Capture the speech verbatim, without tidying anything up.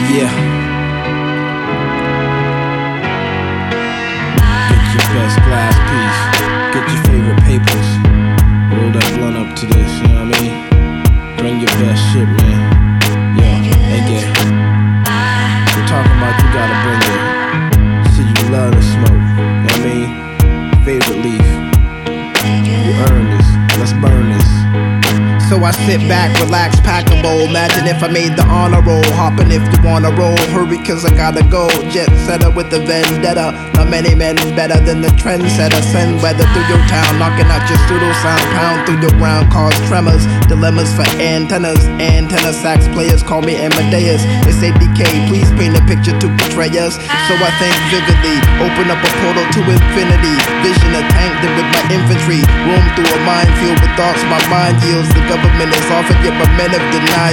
Yeah. Get your best glass piece. Get your favorite papers. Roll that blunt up to this, you know what I mean? Bring your best shit, man. Yeah, ain't get. We're talking about you gotta bring it. Shit you love to smoke, you know what I mean? Favorite leaf. You earn this, let's burn this. So I sit back, relax, pack a bowl. Imagine if I made the honor roll. Hopping if you wanna roll. Hurry cause I gotta go. Jet setter with the vendetta. Not many men better than the trendsetter. Send weather through your town, knocking out your pseudo sound. Pound through your ground, cause tremors. Dilemmas for antennas. Antenna sax players call me Amadeus. They say D K, please paint a picture to portray us. So I think vividly. Open up a portal to infinity. Vision a tank then with my infantry. Roam through a minefield with thoughts my mind yields. The government is offered yet but men have denied